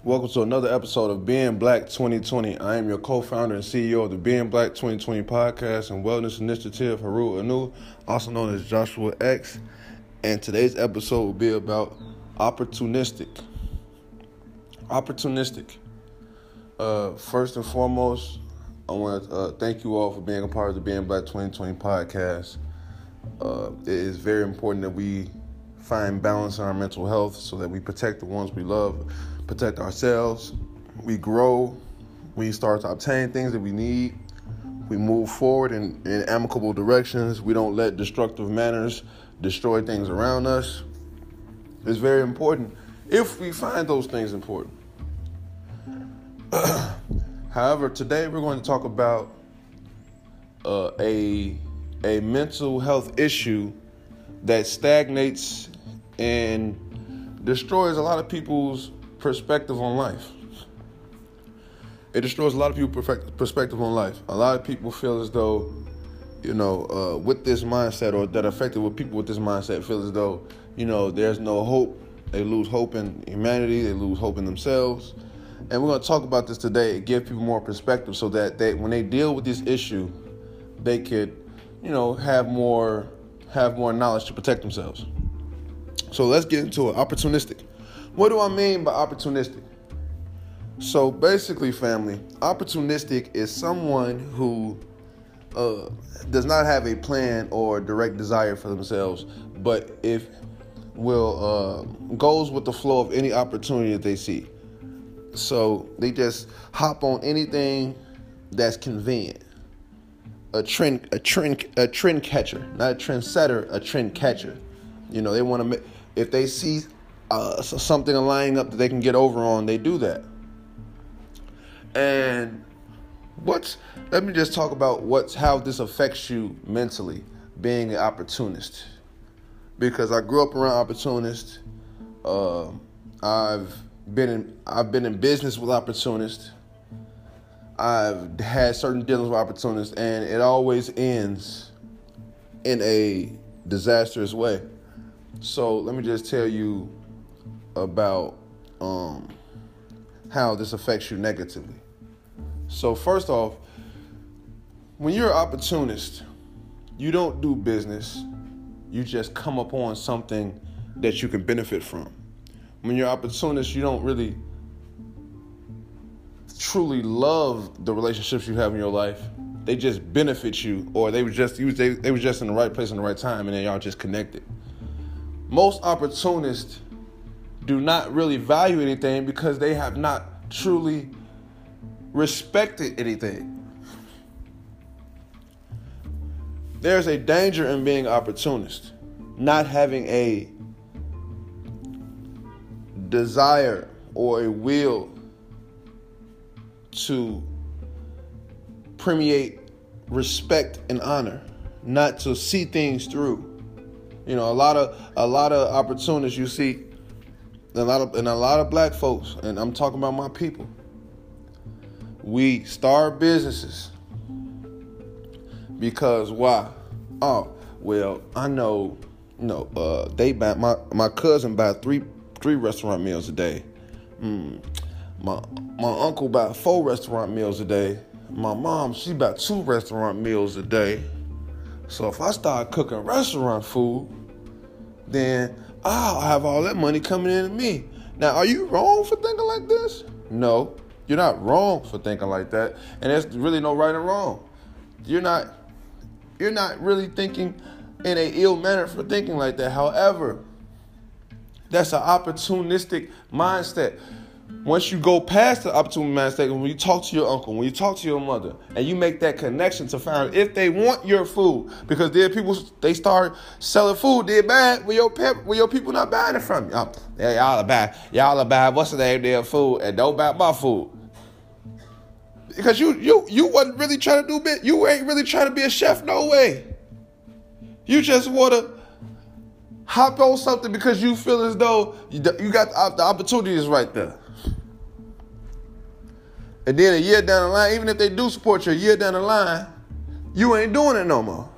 Welcome to another episode of Being Black 2020. I am your co-founder and CEO of the Being Black 2020 podcast and wellness initiative, Haru Anu, also known as Joshua X. And today's episode will be about opportunistic. First and foremost, I want to thank you all for being a part of the Being Black 2020 podcast. It is very important that we find balance in our mental health so that we protect the ones we love, protect ourselves, we grow, we start to obtain things that we need, we move forward in amicable directions, we don't let destructive manners destroy things around us. It's very important if we find those things important. However, today we're going to talk about a mental health issue that stagnates and destroys a lot of people's perspective on life. It destroys a lot of people's perspective on life. A lot of people feel as though, with this mindset, or that affected with people with this mindset feel as though, there's no hope. They lose hope in humanity. They lose hope in themselves. And we're going to talk about this today and give people more perspective so that when they deal with this issue, they could, have more knowledge to protect themselves. So let's get into it. Opportunistic. What do I mean by opportunistic? So basically, family, opportunistic is someone who does not have a plan or direct desire for themselves, but goes with the flow of any opportunity that they see. So they just hop on anything that's convenient. A trend catcher, not a trendsetter, a trend catcher. They want to make, if they see something lining up that they can get over on, they do that. And let me just talk about how this affects you mentally, being an opportunist. Because I grew up around opportunists. I've been in business with opportunists. I've had certain dealings with opportunists, and it always ends in a disastrous way. So let me just tell you about how this affects you negatively. So first off, when you're an opportunist, you don't do business. You just come upon something that you can benefit from. When you're an opportunist, you don't really truly love the relationships you have in your life. They just benefit you, or they were just in the right place in the right time, and then y'all just connected. Most opportunists do not really value anything because they have not truly respected anything. There's a danger in being an opportunist, not having a desire or a will to permeate respect and honor, not to see things through. A lot of opportunities you see, and a lot of black folks, and I'm talking about my people. We start businesses because why? Oh, well, I know, they buy my cousin buy three restaurant meals a day. My uncle buy 4 restaurant meals a day. My mom, she buy 2 restaurant meals a day. So if I start cooking restaurant food, then I'll have all that money coming in to me. Now, are you wrong for thinking like this? No, you're not wrong for thinking like that. And there's really no right and wrong. You're not really thinking in an ill manner for thinking like that. However, that's an opportunistic mindset. Once you go past the opportunity mindset, when you talk to your uncle, when you talk to your mother, and you make that connection to find out if they want your food, because there are people, they start selling food, they're bad when your people not buying it from you. Y'all are bad. What's the name of their food, and don't buy my food. Because you wasn't really trying to do bit. You ain't really trying to be a chef, no way. You just want to hop on something because you feel as though you got the opportunities right there. And then a year down the line, even if they do support you a year down the line, you ain't doing it no more.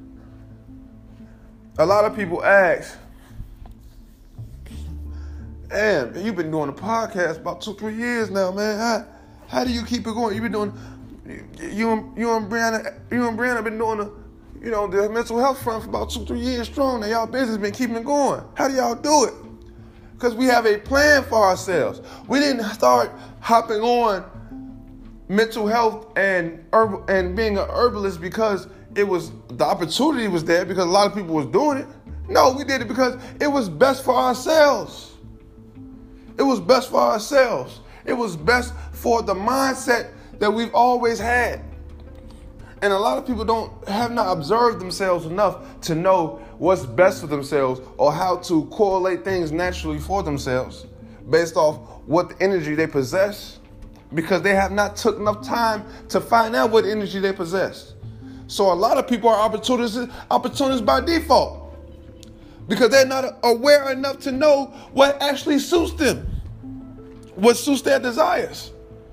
A lot of people ask, Damn, you've been doing a podcast about 2-3 years now, man. How do you keep it going? You've been doing, you and Brianna been doing the mental health front for about 2-3 years strong. Now y'all business been keeping it going. How do y'all do it? Because we have a plan for ourselves. We didn't start hopping on mental health and being an herbalist because the opportunity was there because a lot of people was doing it. No, we did it because it was best for ourselves. It was best for ourselves. It was best for the mindset that we've always had. And a lot of people have not observed themselves enough to know what's best for themselves or how to correlate things naturally for themselves based off what the energy they possess, because they have not took enough time to find out what energy they possess. So a lot of people are opportunists by default because they're not aware enough to know what actually suits them, what suits their desires.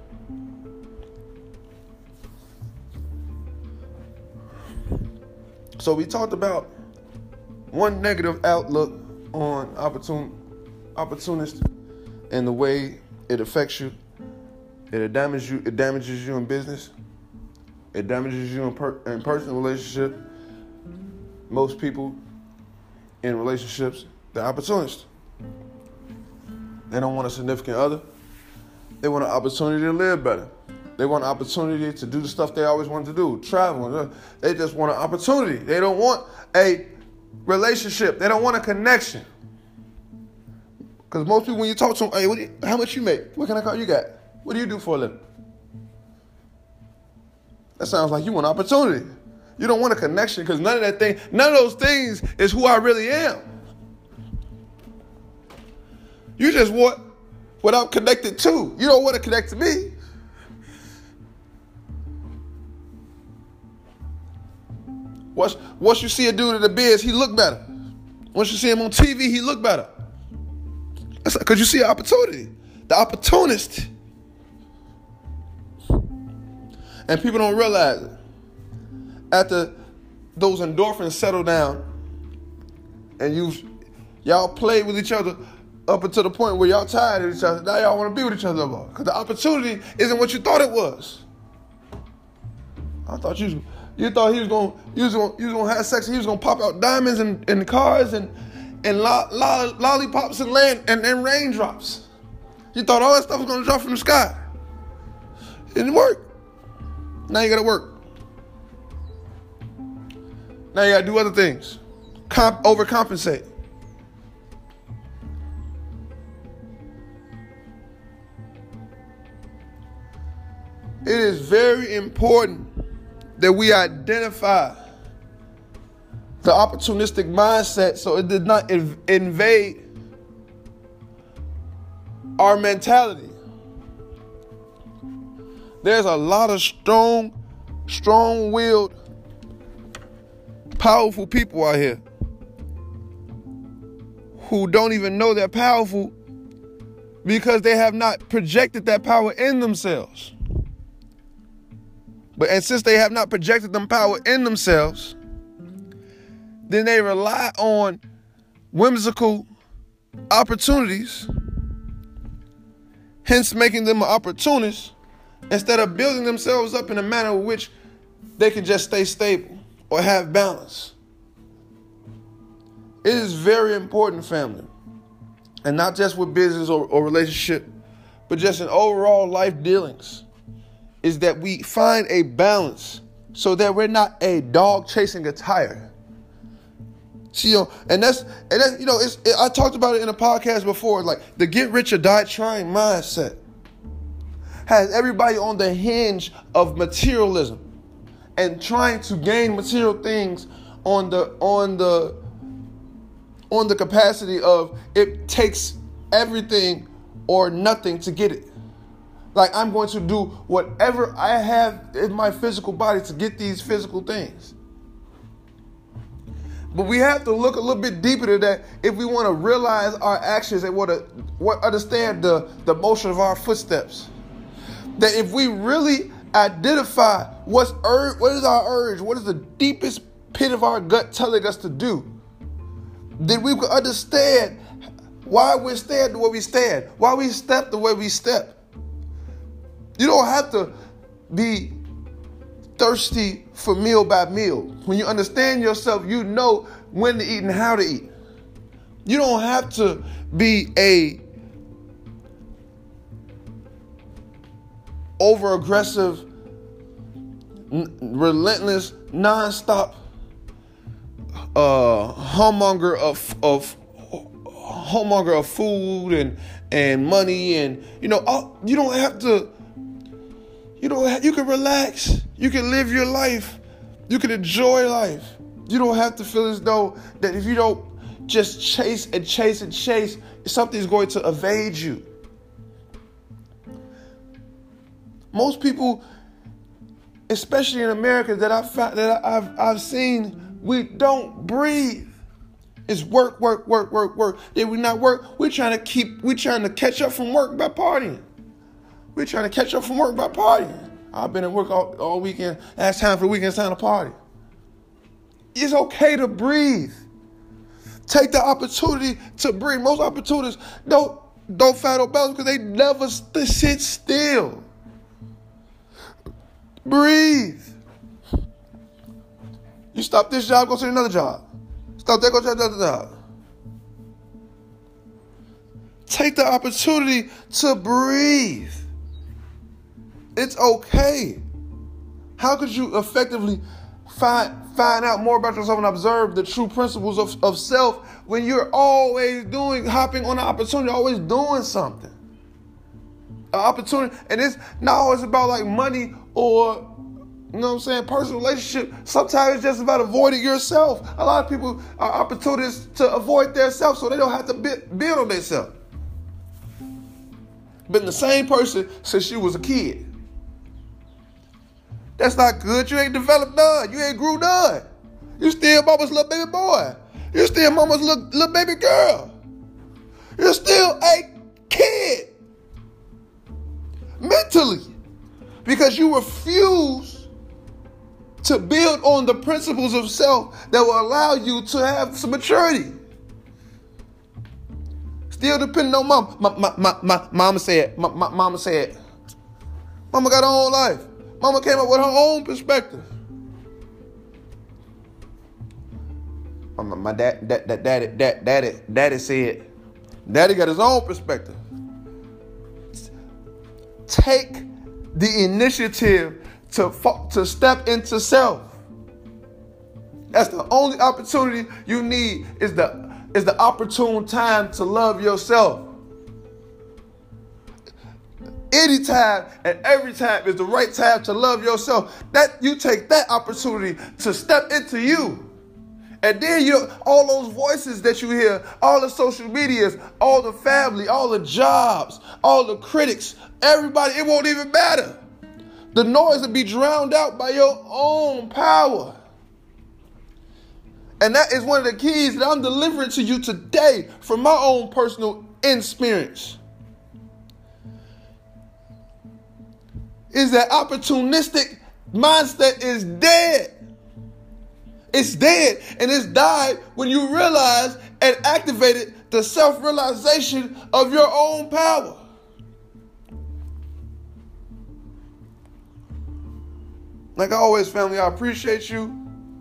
So we talked about one negative outlook on opportunist and the way it affects you. It damages you in business. It damages you in personal relationship. Most people in relationships, they're opportunists. They don't want a significant other. They want an opportunity to live better. They want an opportunity to do the stuff they always wanted to do, travel. They just want an opportunity. They don't want a relationship. They don't want a connection. Because most people, when you talk to them, hey, how much you make? What kind of car you got? What do you do for a living? That sounds like you want opportunity. You don't want a connection because none of those things is who I really am. You just want what I'm connected to. You don't want to connect to me. Once you see a dude in the biz, he look better. Once you see him on TV, he look better. That's because you see an opportunity. The opportunist. And people don't realize it. After those endorphins settle down and y'all play with each other up until the point where y'all tired of each other, now y'all want to be with each other more. Because the opportunity isn't what you thought it was. I thought you thought he was gonna have sex and he was gonna pop out diamonds and cars and lollipops and raindrops. You thought all that stuff was gonna drop from the sky. It didn't work. Now you gotta work. Now you gotta do other things. Overcompensate. It is very important that we identify the opportunistic mindset so it did not invade our mentality. There's a lot of strong-willed, powerful people out here who don't even know they're powerful because they have not projected that power in themselves. And since they have not projected them power in themselves, then they rely on whimsical opportunities, hence making them an opportunist, instead of building themselves up in a manner in which they can just stay stable or have balance. It is very important, family, and not just with business or relationship, but just in overall life dealings, is that we find a balance so that we're not a dog chasing a tire. See, and that's I talked about it in a podcast before, like the get rich or die trying mindset has everybody on the hinge of materialism and trying to gain material things on the capacity of it takes everything or nothing to get it. Like, I'm going to do whatever I have in my physical body to get these physical things. But we have to look a little bit deeper to that if we want to realize our actions and understand the motion of our footsteps. That if we really identify what is our urge, what is the deepest pit of our gut telling us to do, then we can understand Why we stand the way we stand? Why we step the way we step? You don't have to be thirsty for meal by meal. When you understand yourself, you know when to eat and how to eat. You don't have to be a over-aggressive, relentless, nonstop homemonger of food and money, and you don't have to. You can relax. You can live your life. You can enjoy life. You don't have to feel as though that if you don't just chase and chase and chase, something's going to evade you. Most people, especially in America, that I've seen, we don't breathe. It's work. If we not work, we're trying to catch up from work by partying. We're trying to catch up from work by partying. I've been at work all weekend. It's time for the weekend. It's time to party. It's okay to breathe. Take the opportunity to breathe. Most opportunities don't find no balance because they never sit still. Breathe. You stop this job, go to another job. Stop that, go to another job. Take the opportunity to breathe. It's okay. How could you effectively find out more about yourself and observe the true principles of self when you're always hopping on an opportunity, always doing something? An opportunity, and it's not always about like money or, personal relationship. Sometimes it's just about avoiding yourself. A lot of people are opportunities to avoid their self so they don't have to build on themselves. Been the same person since you was a kid. That's not good. You ain't developed none. You ain't grew none. You still mama's little baby boy. You still mama's little baby girl. You're still a kid. Mentally. Because you refuse to build on the principles of self that will allow you to have some maturity. Still depending on mom. Mama said. Mama got her own life. Mama came up with her own perspective. My daddy said. Daddy got his own perspective. Take the initiative to step into self. That's the only opportunity you need is the opportune time to love yourself. Anytime and every time is the right time to love yourself. That you take that opportunity to step into you. And then all those voices that you hear, all the social medias, all the family, all the jobs, all the critics, everybody, it won't even matter. The noise will be drowned out by your own power. And that is one of the keys that I'm delivering to you today from my own personal experience. Is that opportunistic mindset is dead. It's dead, and it's died when you realize and activated the self-realization of your own power. Like always, family, I appreciate you.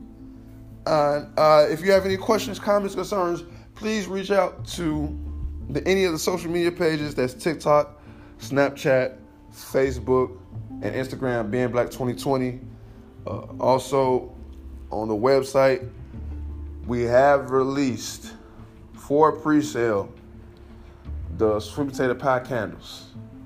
If you have any questions, comments, concerns, please reach out to any of the social media pages. That's TikTok, Snapchat, Facebook, and Instagram, BeingBlack2020. Also, on the website, we have released for pre-sale the sweet potato pie candles.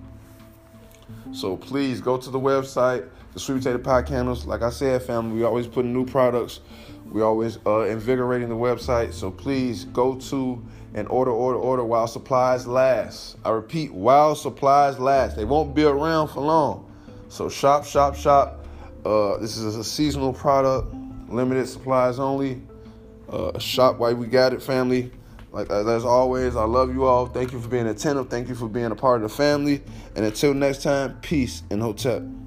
So please go to the website, the sweet potato pie candles. Like I said, family, we always putting new products. We always invigorating the website. So please go to and order while supplies last. I repeat, while supplies last. They won't be around for long. So shop. This is a seasonal product, limited supplies only. Shop while we got it, family. Like as always, I love you all. Thank you for being attentive. Thank you for being a part of the family. And until next time, peace and hotep.